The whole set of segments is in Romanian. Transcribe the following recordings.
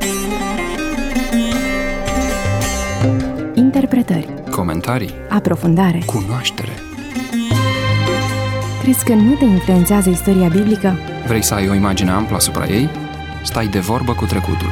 Interpretări, comentarii, aprofundare, cunoaștere. Crezi că nu te influențează istoria biblică? Vrei să ai o imagine amplă asupra ei? Stai de vorbă cu trecutul.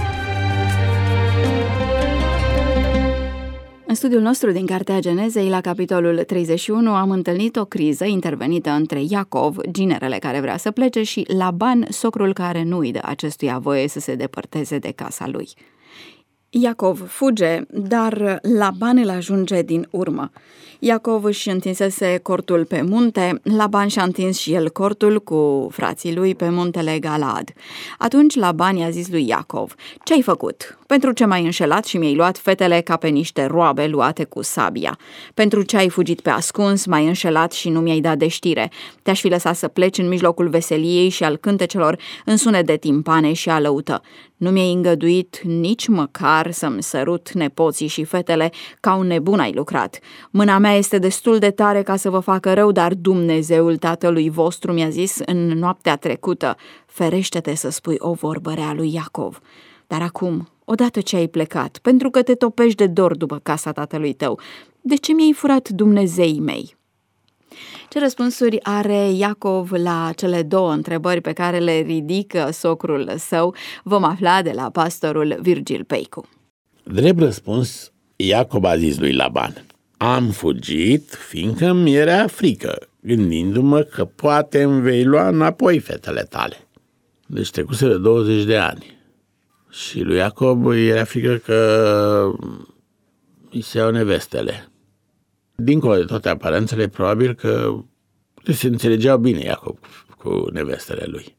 În studiul nostru din Cartea Genezei, la capitolul 31, am întâlnit o criză intervenită între Iacov, ginerele care vrea să plece, și Laban, socrul care nu îi dă acestuia voie să se depărteze de casa lui. Iacov fuge, dar Laban îl ajunge din urmă. Iacov își întinsese cortul pe munte, Laban și-a întins și el cortul cu frații lui pe muntele Galaad. Atunci Laban i-a zis lui Iacov: "Ce-ai făcut? Pentru ce m-ai înșelat și mi-ai luat fetele ca pe niște roabe luate cu sabia? Pentru ce ai fugit pe ascuns, m-ai înșelat și nu mi-ai dat de știre? Te-aș fi lăsat să pleci în mijlocul veseliei și al cântecelor, în sunet de timpane și alăută. Nu mi-ai îngăduit nici măcar să-mi sărut nepoții și fetele, ca un nebun ai lucrat. Mâna mea este destul de tare ca să vă facă rău, dar Dumnezeul tatălui vostru mi-a zis în noaptea trecută: ferește-te să spui o vorbă rea lui Iacov. Dar acum, odată ce ai plecat, pentru că te topești de dor după casa tatălui tău, de ce mi-ai furat Dumnezeii mei?" Ce răspunsuri are Iacov la cele două întrebări pe care le ridică socrul său, vom afla de la pastorul Virgil Peicu. Drept răspuns, Iacov a zis lui Laban: am fugit fiindcă mi era frică, gândindu-mă că poate îmi vei lua înapoi fetele tale. Deci trecuseră 20 de ani și lui Iacov era frică că îi se iau nevestele. Dincolo de toate aparențele, probabil că se înțelegeau bine Iacov cu nevestele lui.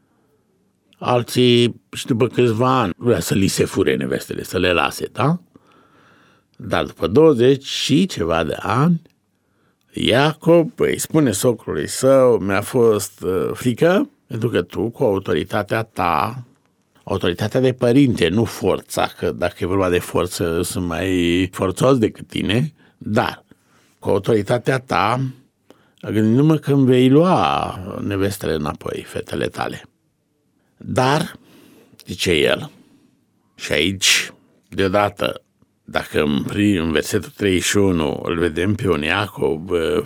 Alții, și după câțiva ani, vrea să li se fure nevestele, să le lase, da? Dar după 20 și ceva de ani, Iacov îi spune socrului său: mi-a fost frică, pentru că tu, cu autoritatea ta, autoritatea de părinte, nu forța, că dacă e vorba de forță, sunt mai forțos decât tine, dar cu autoritatea ta, gândindu-mă că îmi vei lua nevestele înapoi, fetele tale. Dar, zice el, și aici, deodată, dacă în versetul 31 îl vedem pe un Iacov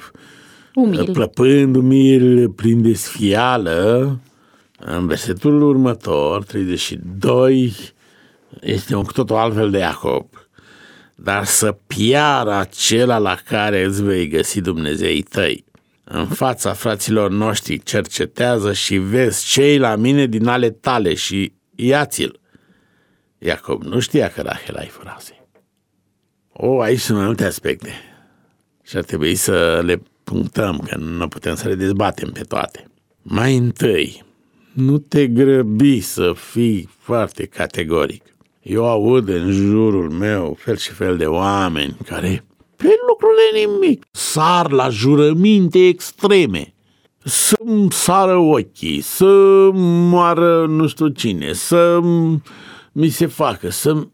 plăpând umil, plin de sfială, în versetul următor, 32, este un cu totul altfel de Iacov. Dar să piară acela la care îți vei găsi Dumnezeii tăi. În fața fraților noștri cercetează și vezi ce-i la mine din ale tale și ia-ți-l. Iacov nu știa că Rahela îi furase. Aici sunt multe aspecte și ar trebui să le punctăm, că nu putem să le dezbatem pe toate. Mai întâi, nu te grăbi să fii foarte categoric. Eu aud în jurul meu fel și fel de oameni care, pe lucrurile nimic, sar la jurăminte extreme. Să-mi sară ochii, să moară nu știu cine, să mi se facă,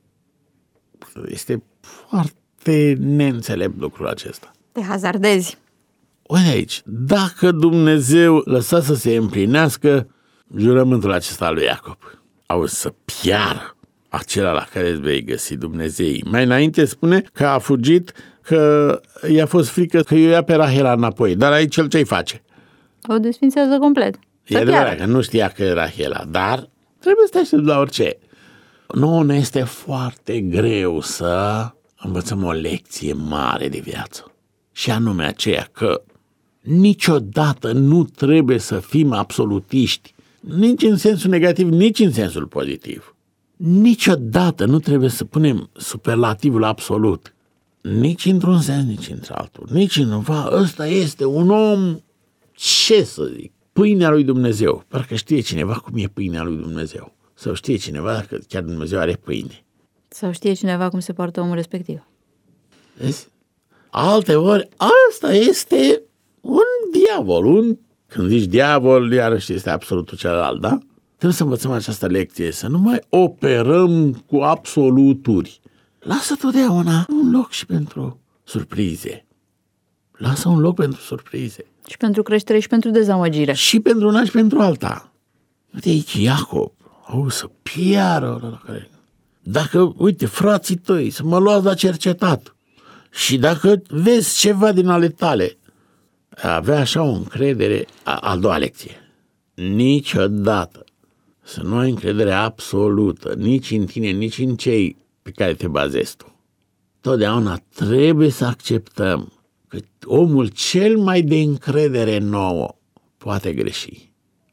Este foarte neînțelept lucrul acesta. Te hazardezi. Uite aici, dacă Dumnezeu lăsa să se împlinească jurământul acesta al lui Iacov, auzi, să piară acela la care îți vei găsi Dumnezeii. Mai înainte spune că a fugit, că i-a fost frică că eu ia pe Rahela înapoi. Dar aici el ce-i face? O desfințează complet. E adevărat că nu știa că e Rahela, dar trebuie să te aștepți la orice. Nouă ne este foarte greu să învățăm o lecție mare de viață. Și anume aceea că niciodată nu trebuie să fim absolutiști, nici în sensul negativ, nici în sensul pozitiv. Niciodată nu trebuie să punem superlativul absolut, nici într-un sens, nici într-altul, nici ăsta este un om, ce să zic, pâinea lui Dumnezeu. Parcă știe cineva cum e pâinea lui Dumnezeu. Sau știe cineva dacă chiar Dumnezeu are pâine. Sau știe cineva cum se poartă omul respectiv. Vezi? Alteori, asta este un diavol. Când zici diavol, iarăși este absolutul celălalt, da? Trebuie să învățăm această lecție, să nu mai operăm cu absoluturi. Lasă totdeauna un loc și pentru surprize. Lasă un loc pentru surprize. Și pentru creștere și pentru dezamăgire. Și pentru una și pentru alta. Uite aici, Iacov să piară ăla care... Dacă, uite, frații tăi, să mă luați la cercetat și dacă vezi ceva din ale tale, avea așa o încredere, a doua lecție. Niciodată să nu ai încredere absolută, nici în tine, nici în cei pe care te bazezi tu. Totdeauna trebuie să acceptăm că omul cel mai de încredere nouă poate greși.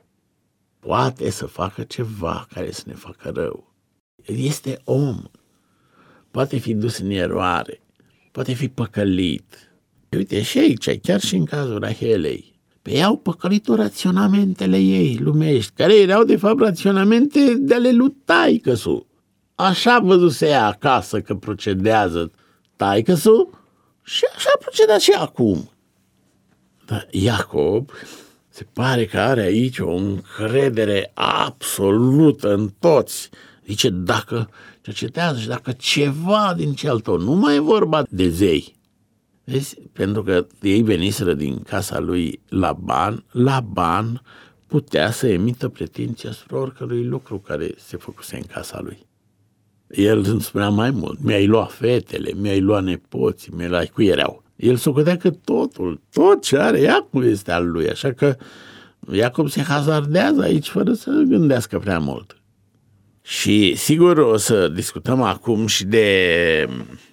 Poate să facă ceva care să ne facă rău. Este om. Poate fi dus în eroare. Poate fi păcălit. Uite, și aici, chiar și în cazul Rahelei, pe ea au păcălit-o raționamentele ei lumești, care erau de fapt raționamente de ale lui taică-su. Așa văzuse ea acasă că procedează taică-su și așa proceda și acum. Dar Iacob se pare că are aici o încredere absolută în toți. Zice, dacă cercetează și dacă ceva din cel tău, nu mai e vorba de zei. Vezi? Pentru că ei veniseră din casa lui Laban putea să emită pretenții asupra oricărui lucru care se făcuse în casa lui. El îmi spunea mai mult, mi-ai luat fetele, mi-ai luat nepoții, mi-ai luat cui erau. El socotea că tot ce are Iacob este al lui, așa că Iacob se hazardează aici fără să gândească prea mult. Și sigur o să discutăm acum și de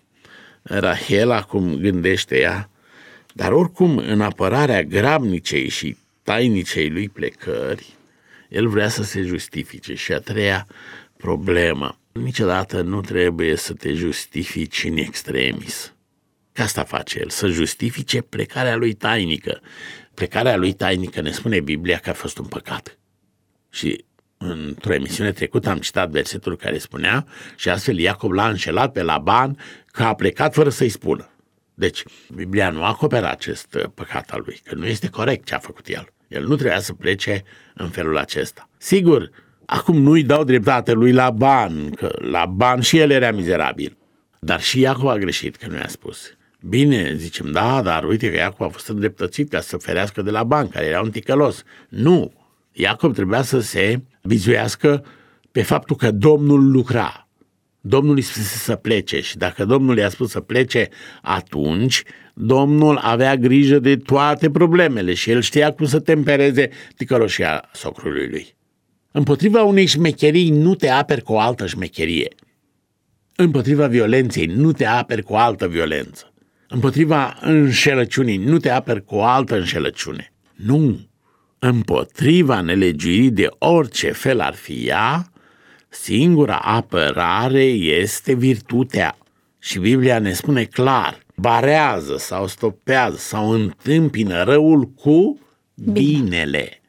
Rahela, cum gândește ea, dar oricum în apărarea grabnicei și tainicei lui plecări, el vrea să se justifice. Și a treia problemă, niciodată nu trebuie să te justifici în extremis. Că asta face el, să justifice plecarea lui tainică. Plecarea lui tainică, ne spune Biblia, că a fost un păcat. Și într-o emisiune trecută am citat versetul care spunea și astfel Iacob l-a înșelat pe Laban că a plecat fără să-i spună. Deci, Biblia nu acoperă acest păcat al lui, că nu este corect ce a făcut el. El nu trebuia să plece în felul acesta. Sigur, acum nu-i dau dreptate lui Laban, că Laban și el era mizerabil. Dar și Iacob a greșit, că nu i-a spus. Bine, zicem, da, dar uite că Iacob a fost îndreptățit ca să ferească de Laban, care era un ticălos. Nu, Iacob trebuia să se bizuiască pe faptul că Domnul lucra. Domnul îi spuse să plece și dacă Domnul i-a spus să plece, atunci Domnul avea grijă de toate problemele și el știa cum să tempereze ticăloșia socrului lui. Împotriva unei șmecherii nu te aperi cu o altă șmecherie. Împotriva violenței nu te aperi cu o altă violență. Împotriva înșelăciunii nu te aperi cu o altă înșelăciune. Nu. Împotriva nelegiuirii de orice fel ar fi ea, singura apărare este virtutea. Și Biblia ne spune clar, barează sau stopează sau întâmpină răul cu binele.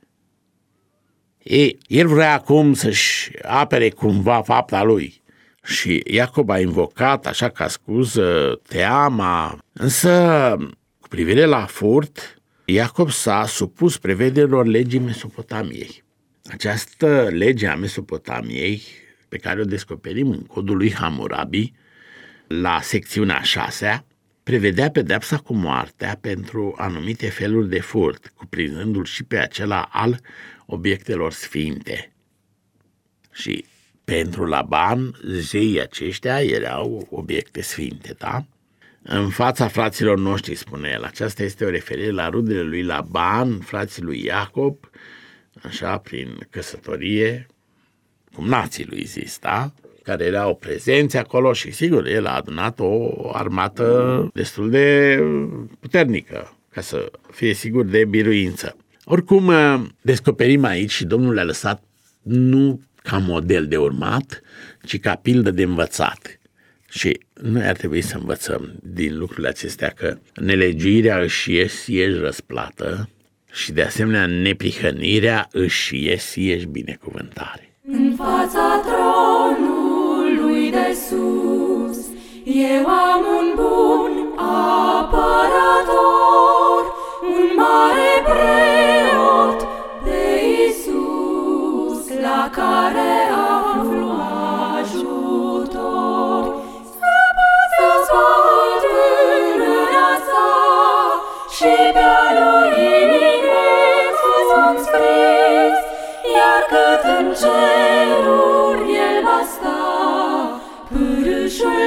El vrea acum să-și apere cumva fapta lui. Și Iacob a invocat, așa ca scuză, teama. Însă, cu privire la furt, Iacob s-a supus prevederilor legii Mesopotamiei. Această lege a Mesopotamiei, pe care o descoperim în codul lui Hammurabi, la secțiunea 6-a, prevedea pedeapsa cu moartea pentru anumite feluri de furt, cuprinzându-l și pe acela al obiectelor sfinte. Și pentru Laban, zeii aceștia erau obiecte sfinte, da? În fața fraților noștri, spune el, aceasta este o referire la rudele lui Laban, frații lui Iacob, așa, prin căsătorie, cum nații lui zis, da? Care era o prezență acolo și, sigur, el a adunat o armată destul de puternică, ca să fie sigur de biruință. Oricum, descoperim aici și Domnul le-a lăsat nu ca model de urmat, ci ca pildă de învățat. Și noi ar trebui să învățăm din lucrurile acestea că nelegiuirea își ies răsplată și de asemenea neprihănirea își ies binecuvântare. În fața tronului de sus, eu am un bun apărător, un mare preot pe Iisus, la care aflu ajutor. Să scoat în mâna sa și pe-a lui inimii sunt scris, iar cât în cerul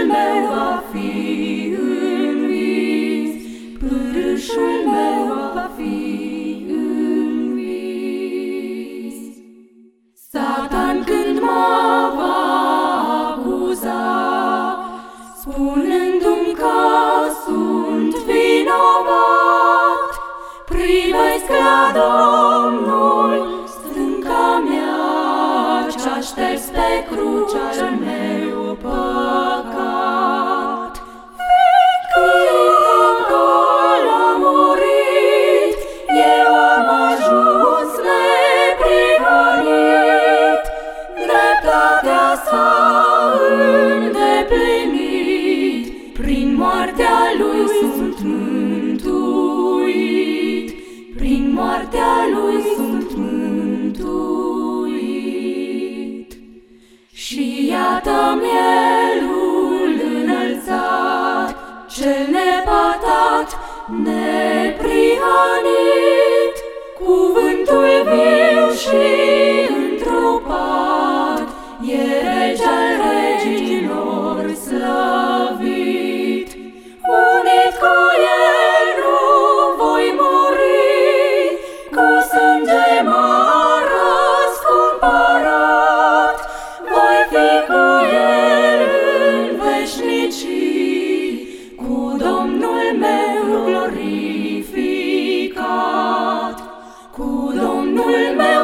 pârâșul meu va fi învins, pârâșul meu va fi învins. Satan când mă va acuza, spunându-mi că sunt vinovat, privesc la Domnul, stânca mea, ce-a șters pe cruce al meu păcat. Când El a murit, eu am ajuns neprihănit, dreptatea s-a îndeplinit, prin moartea Lui sunt mântuit, prin moartea Lui sunt mântuit. Și iată mielul înălțat, cel nepătat, neprihănit, cuvântul viu și întrupat, e rege al regilor slăvit. Unit cu El nu voi muri, cu sânge m-a răscumpărat, voi fi cu El în veșnicii, cu Domnul meu glorificat, cu Domnul meu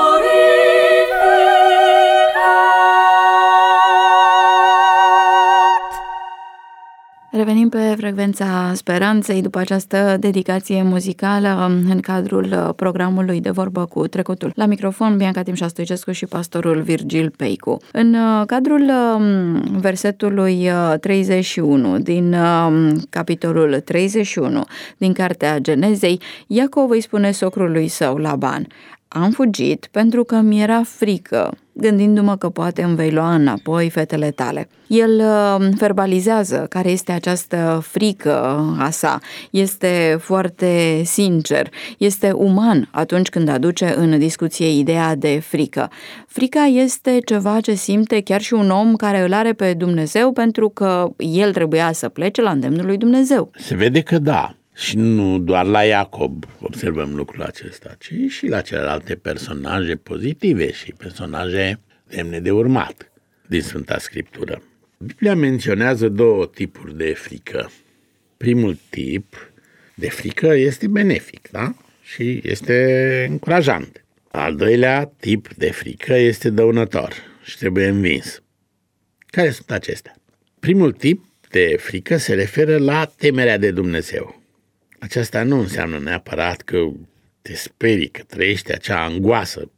glorificat. Revenim pe frecvența speranței după această dedicație muzicală în cadrul programului De vorbă cu trecutul. La microfon Bianca Timșa Stoicescu și pastorul Virgil Peicu. În cadrul versetului 31 din capitolul 31 din Cartea Genezei, Iacov îi spune socrului său Laban: am fugit pentru că mi-era frică, gândindu-mă că poate îmi vei lua înapoi fetele tale. El verbalizează care este această frică a sa, este foarte sincer, este uman atunci când aduce în discuție ideea de frică. Frica este ceva ce simte chiar și un om care îl are pe Dumnezeu pentru că el trebuia să plece la îndemnul lui Dumnezeu. Se vede că da. Și nu doar la Iacob observăm lucrul acesta, ci și la celelalte personaje pozitive și personaje demne de urmat din Sfânta Scriptură. Biblia menționează două tipuri de frică. Primul tip de frică este benefic, da? Și este încurajant. Al doilea tip de frică este dăunător și trebuie învins. Care sunt acestea? Primul tip de frică se referă la temerea de Dumnezeu. Aceasta nu înseamnă neapărat că te sperii, că trăiești acea angoasă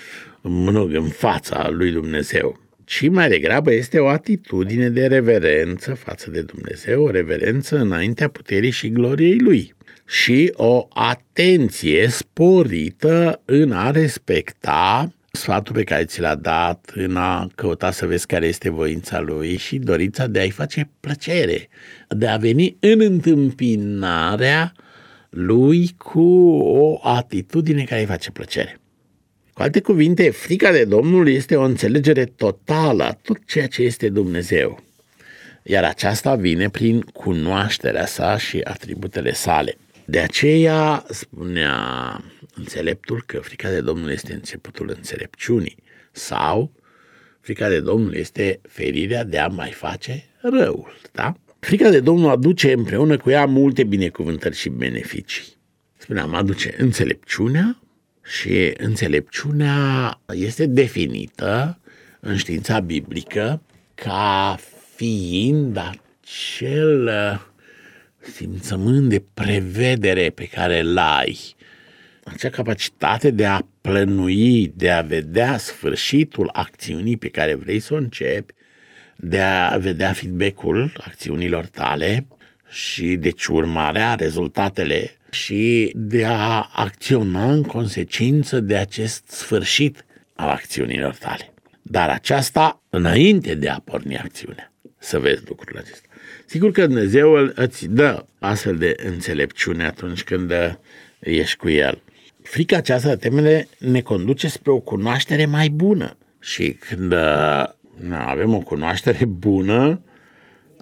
în fața lui Dumnezeu, ci mai degrabă este o atitudine de reverență față de Dumnezeu, o reverență înaintea puterii și gloriei Lui și o atenție sporită în a respecta sfatul pe care ți l-a dat, în a căuta să vezi care este voința Lui și dorința de a-i face plăcere, de a veni în întâmpinarea Lui cu o atitudine care îi face plăcere. Cu alte cuvinte, frica de Domnul este o înțelegere totală a tot ceea ce este Dumnezeu, iar aceasta vine prin cunoașterea sa și atributele sale. De aceea spunea înțeleptul că frica de Domnul este începutul înțelepciunii sau frica de Domnul este ferirea de a mai face răul, da? Frica de Domnul aduce împreună cu ea multe binecuvântări și beneficii. Spuneam, aduce înțelepciunea și înțelepciunea este definită în știința biblică ca fiind acel simțământ de prevedere pe care îl ai, acea capacitate de a plănui, de a vedea sfârșitul acțiunii pe care vrei să o începi, de a vedea feedback-ul acțiunilor tale și deci urmarea, rezultatele și de a acționa în consecință de acest sfârșit al acțiunilor tale. Dar aceasta înainte de a porni acțiunea, să vezi lucrurile acestea. Sigur că Dumnezeu îți dă astfel de înțelepciune atunci când ești cu El. Frica aceasta de temere ne conduce spre o cunoaștere mai bună și când avem o cunoaștere bună,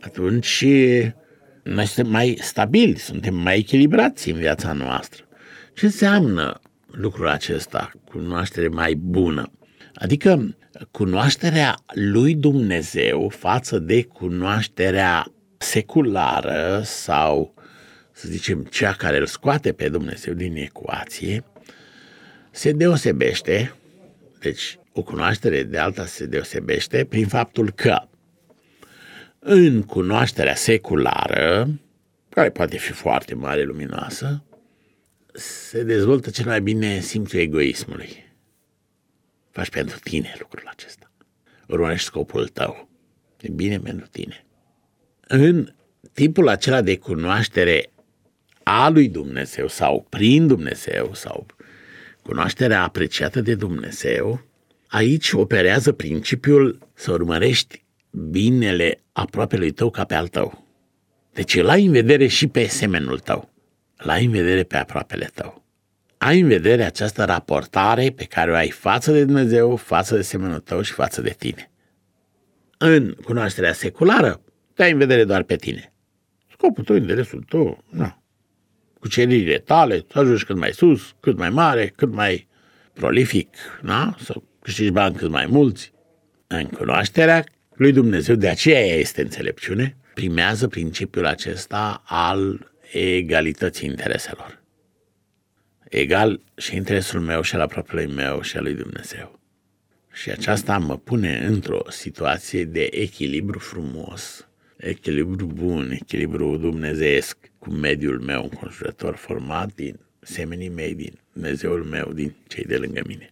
atunci noi suntem mai stabili, suntem mai echilibrați în viața noastră. Ce înseamnă lucrul acesta, cunoaștere mai bună? Adică cunoașterea lui Dumnezeu față de cunoașterea seculară sau, să zicem, cea care îl scoate pe Dumnezeu din ecuație, se deosebește, deci o cunoaștere de alta se deosebește prin faptul că în cunoașterea seculară, care poate fi foarte mare, luminoasă, se dezvoltă cel mai bine simțul egoismului. Faci pentru tine lucrul acesta. Urmărești scopul tău. E bine pentru tine. În tipul acela de cunoaștere a lui Dumnezeu sau prin Dumnezeu sau cunoașterea apreciată de Dumnezeu, aici operează principiul să urmărești binele aproapelui tău ca pe al tău. Deci îl ai în vedere și pe semenul tău. Îl ai în vedere pe aproapele tău. Ai în vedere această raportare pe care o ai față de Dumnezeu, față de semenul tău și față de tine. În cunoașterea seculară, te ai în vedere doar pe tine. Scopul tău, interesul tău, nu. Cuceririle tale, să ajungi cât mai sus, cât mai mare, cât mai prolific, na? Să câștigi bani cât mai mulți. În cunoașterea lui Dumnezeu, de aceea este înțelepciune, primează principiul acesta al egalității intereselor. Egal și interesul meu și al aproapelui meu și al lui Dumnezeu. Și aceasta mă pune într-o situație de echilibru frumos, echilibru bun, echilibru dumnezeiesc cu mediul meu înconjurător format din semenii mei, din Dumnezeul meu, din cei de lângă mine.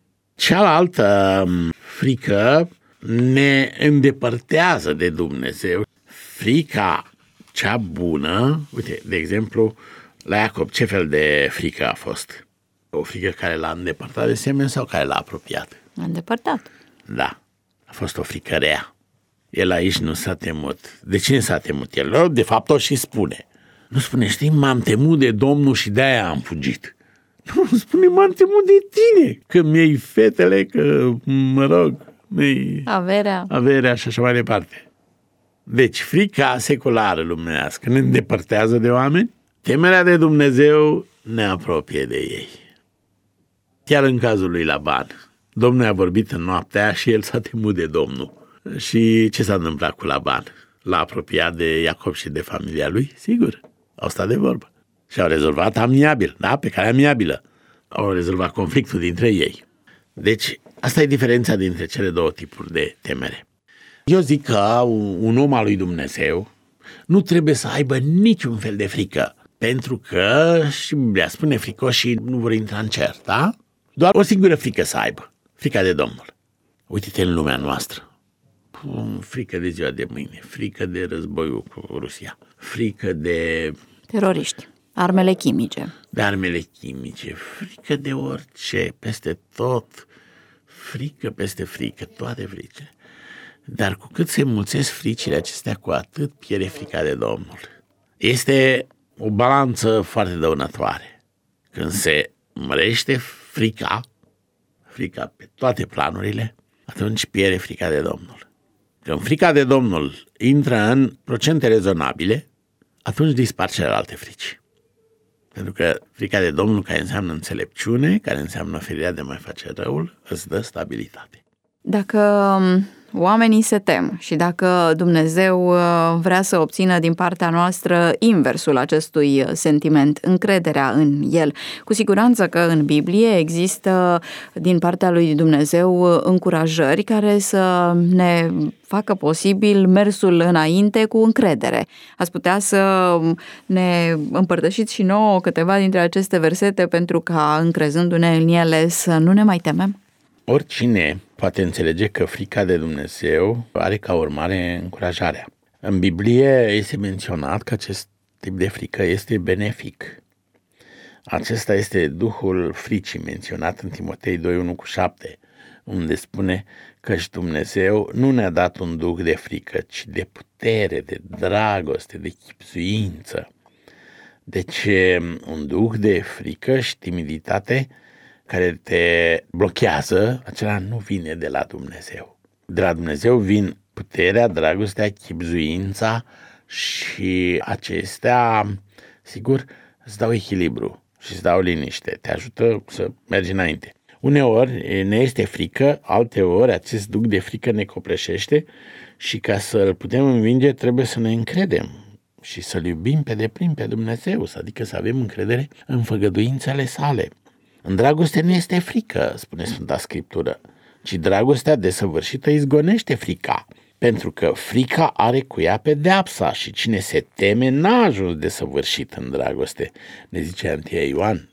Cealaltă frică ne îndepărtează de Dumnezeu. Frica cea bună, uite, de exemplu, la Iacob, ce fel de frică a fost? O frică care l-a îndepărtat de semen sau care l-a apropiat? L-a îndepărtat. Da, a fost o frică rea. El aici nu s-a temut. De cine s-a temut el? De fapt o și spune. Nu spune, știi, m-am temut de Domnul și de-aia am fugit. Nu, spune, m-am temut de tine, că mi-ai fetele, că, mă rog, mi-ai averea și așa mai departe. Deci, frica seculară lumenească ne îndepărtează de oameni, temerea de Dumnezeu ne apropie de ei. Chiar în cazul lui Laban, Domnul a vorbit în noaptea aia și el s-a temut de Domnul. Și ce s-a întâmplat cu Laban? L-a apropiat de Iacob și de familia lui? Sigur, au stat de vorbă. Și au rezolvat amiabil, da? Pe calea amiabilă. Au rezolvat conflictul dintre ei. Deci, asta e diferența dintre cele două tipuri de temere. Eu zic că un om al lui Dumnezeu nu trebuie să aibă niciun fel de frică, pentru că, și Biblia spune, fricoșii nu vor intra în cer, da? Doar o singură frică să aibă, frica de Domnul. Uite-te în lumea noastră. Frică de ziua de mâine, frică de războiul cu Rusia, frică de teroriști, armele chimice. De armele chimice, frică de orice, peste tot, frică peste frică, toate fricile. Dar cu cât se mulțesc fricile acestea, cu atât pierde frica de Domnul. Este o balanță foarte dăunătoare. Când se mărește frica pe toate planurile, atunci pierde frica de Domnul. Când frica de Domnul intră în procente rezonabile, atunci dispar celelalte frici. Pentru că frica de Domnul, care înseamnă înțelepciune, care înseamnă oferirea de a mai face răul, îți dă stabilitate. Dacă oamenii se tem și dacă Dumnezeu vrea să obțină din partea noastră inversul acestui sentiment, încrederea în El, cu siguranță că în Biblie există din partea lui Dumnezeu încurajări care să ne facă posibil mersul înainte cu încredere. Ați putea să ne împărtășiți și nouă câteva dintre aceste versete pentru ca, încrezându-ne în ele, să nu ne mai temem? Oricine poate înțelege că frica de Dumnezeu are ca urmare încurajarea. În Biblie este menționat că acest tip de frică este benefic. Acesta este duhul fricii menționat în Timotei 2:1-7, unde spune că și Dumnezeu nu ne-a dat un duh de frică, ci de putere, de dragoste, de chibzuință. Deci un duh de frică și timiditate care te blochează, acela nu vine de la Dumnezeu. De la Dumnezeu vin puterea, dragostea, chibzuința și acestea, sigur, îți dau echilibru și îți dau liniște, te ajută să mergi înainte. Uneori ne este frică, alteori acest duc de frică ne copleșește și ca să-l putem învinge trebuie să ne încredem și să-L iubim pe deplin pe Dumnezeu, adică să avem încredere în făgăduințele sale. În dragoste nu este frică, spune Sfânta Scriptură, ci dragostea desăvârșită izgonește frica, pentru că frica are cu ea pedeapsa și cine se teme n-a ajuns desăvârșit în dragoste, ne zice 1 Ioan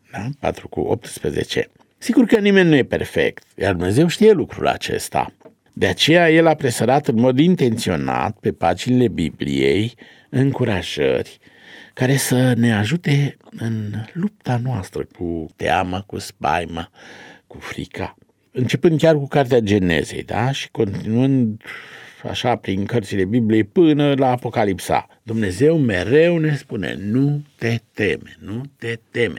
4:18. Sigur că nimeni nu e perfect, iar Dumnezeu știe lucrul acesta. De aceea El a presărat în mod intenționat pe paginile Bibliei încurajări care să ne ajute în lupta noastră cu teama, cu spaima, cu frica. Începând chiar cu cartea Genezei, da? Și continuând așa prin cărțile Bibliei până la Apocalipsa. Dumnezeu mereu ne spune, nu te teme, nu te teme.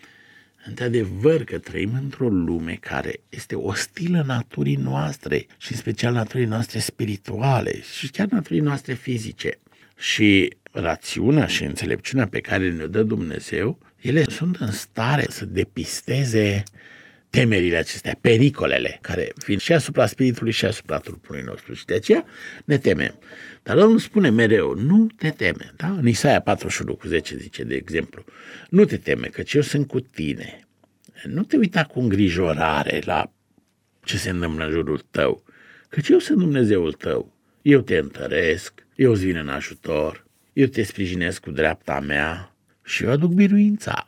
Într-adevăr că trăim într-o lume care este ostilă naturii noastre și în special naturii noastre spirituale și chiar naturii noastre fizice. Și rațiunea și înțelepciunea pe care ne dă Dumnezeu, ele sunt în stare să depisteze temerile acestea, pericolele, care vin și asupra spiritului și asupra trupului nostru. Și de aceea ne temem. Dar Domnul spune mereu, nu te teme. Da? În Isaia 41:10 zice, de exemplu, nu te teme, căci eu sunt cu tine. Nu te uita cu îngrijorare la ce se întâmplă în jurul tău, căci eu sunt Dumnezeul tău. Eu te întăresc, eu îți vin în ajutor, eu te sprijinesc cu dreapta mea și eu aduc biruința.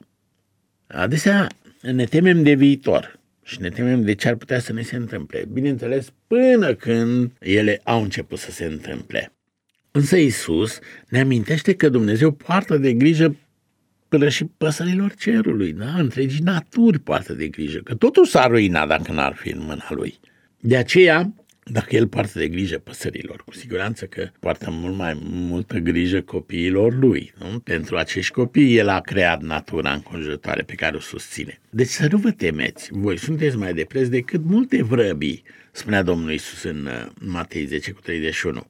Adesea ne temem de viitor și ne temem de ce ar putea să ne se întâmple, bineînțeles până când ele au început să se întâmple. Însă Iisus ne amintește că Dumnezeu poartă de grijă până și păsărilor cerului, da? Întregii naturi poartă de grijă, că totul s-ar ruina dacă n-ar fi în mâna Lui. De aceea, dacă El poartă de grijă păsărilor, cu siguranță că poartă mult mai multă grijă copiilor Lui. Nu? Pentru acești copii El a creat natura înconjurătoare pe care o susține. Deci să nu vă temeți, voi sunteți mai de preț decât multe vrăbii, spunea Domnul Iisus în Matei 10:31.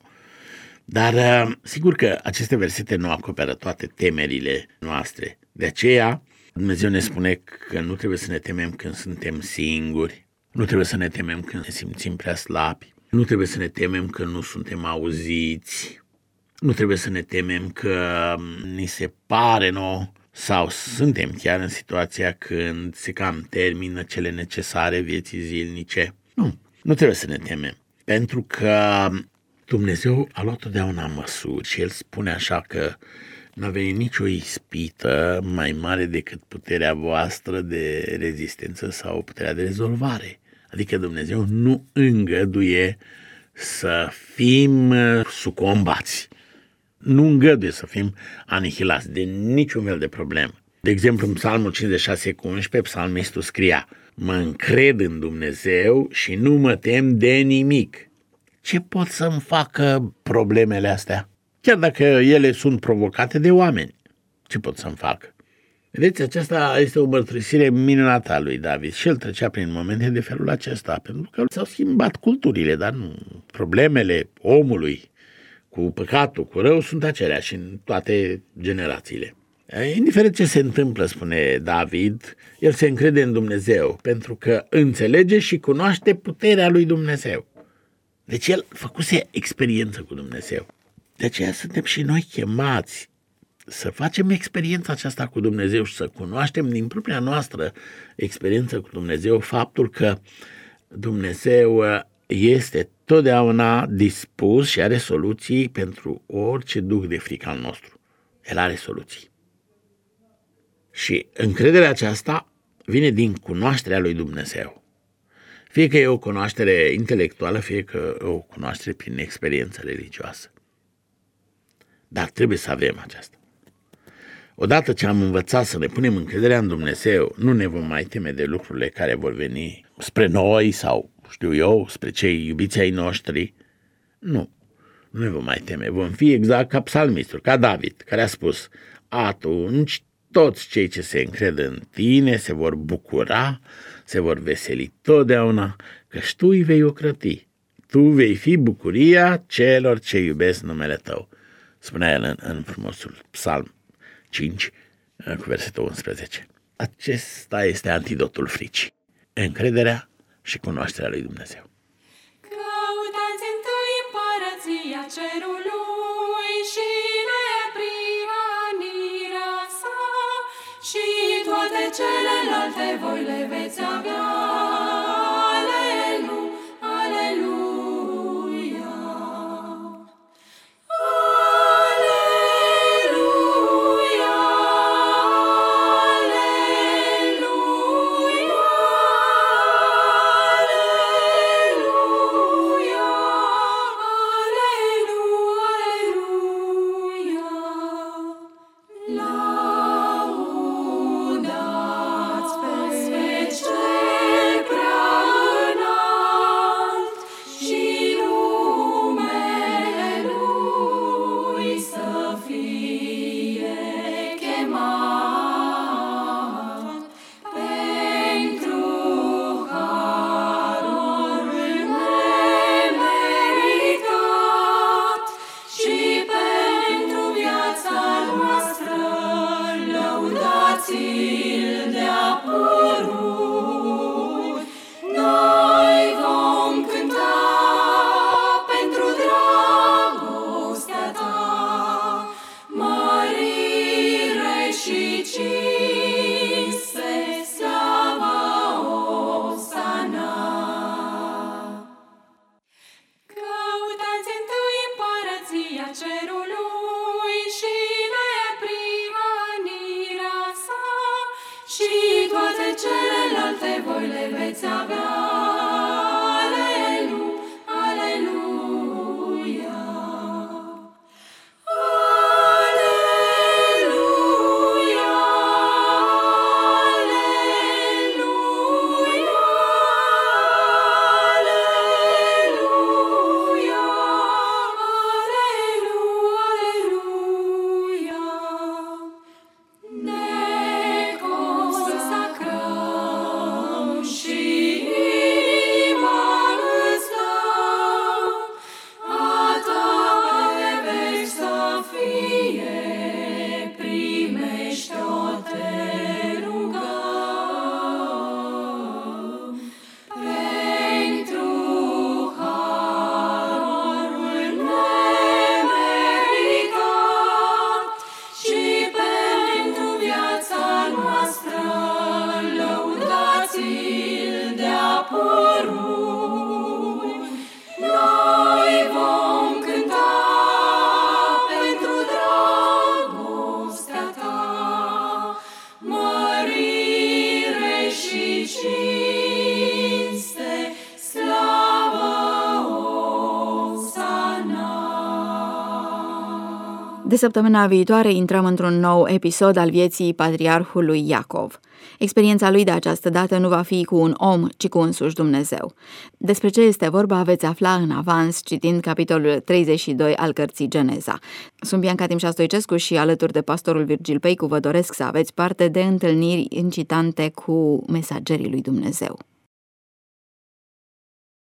Dar sigur că aceste versete nu acoperă toate temerile noastre. De aceea Dumnezeu ne spune că nu trebuie să ne temem când suntem singuri, nu trebuie să ne temem când ne simțim prea slabi, nu trebuie să ne temem că nu suntem auziți, nu trebuie să ne temem că ni se pare nouă sau suntem chiar în situația când se cam termină cele necesare vieții zilnice. Nu trebuie să ne temem, pentru că Dumnezeu a luat totdeauna măsuri și El spune așa că nu a venit nicio ispită mai mare decât puterea voastră de rezistență sau puterea de rezolvare. Adică Dumnezeu nu îngăduie să fim sucombați. Nu îngăduie să fim anihilați de niciun fel de problemă. De exemplu, în Psalmul 56:11, psalmistul scria: mă încred în Dumnezeu și nu mă tem de nimic. Ce pot să-mi facă problemele astea? Chiar dacă ele sunt provocate de oameni, ce pot să-mi facă? Vedeți, aceasta este o mărturisire minunată a lui David și el trecea prin momente de felul acesta, pentru că s-au schimbat culturile, dar nu. Problemele omului cu păcatul, cu rău, sunt aceleași în toate generațiile. Indiferent ce se întâmplă, spune David, el se încrede în Dumnezeu, pentru că înțelege și cunoaște puterea lui Dumnezeu. Deci el făcuse experiență cu Dumnezeu. De aceea suntem și noi chemați să facem experiența aceasta cu Dumnezeu și să cunoaștem din propria noastră experiență cu Dumnezeu faptul că Dumnezeu este totdeauna dispus și are soluții pentru orice duh de frică al nostru. El are soluții. Și încrederea aceasta vine din cunoașterea lui Dumnezeu. Fie că e o cunoaștere intelectuală, fie că e o cunoaștere prin experiență religioasă. Dar trebuie să avem aceasta. Odată ce am învățat să ne punem încrederea în Dumnezeu, nu ne vom mai teme de lucrurile care vor veni spre noi sau, știu eu, spre cei iubiți ai noștri. Nu ne vom mai teme. Vom fi exact ca psalmistul, ca David, care a spus: atunci toți cei ce se încred în tine se vor bucura, se vor veseli totdeauna, căci tu îi vei ocrăti. tu vei fi bucuria celor ce iubesc numele tău. Spunea el în frumosul Psalm 5, cu versetul 11. Acesta este antidotul fricii, încrederea și cunoașterea lui Dumnezeu. Căutați întâi împărăția cerului și neprihănirea sa, și toate celelalte voi le veți avea. Cerului și neprihănirea sa, și toate celelalte voi le veți avea. Aleluia! Aleluia! De săptămâna viitoare intrăm într-un nou episod al vieții patriarhului Iacov. Experiența lui de această dată nu va fi cu un om, ci cu însuși Dumnezeu. Despre ce este vorba veți afla în avans citind capitolul 32 al cărții Geneza. Sunt Bianca Timșa Stoicescu și alături de pastorul Virgil Peicu vă doresc să aveți parte de întâlniri incitante cu mesagerii lui Dumnezeu.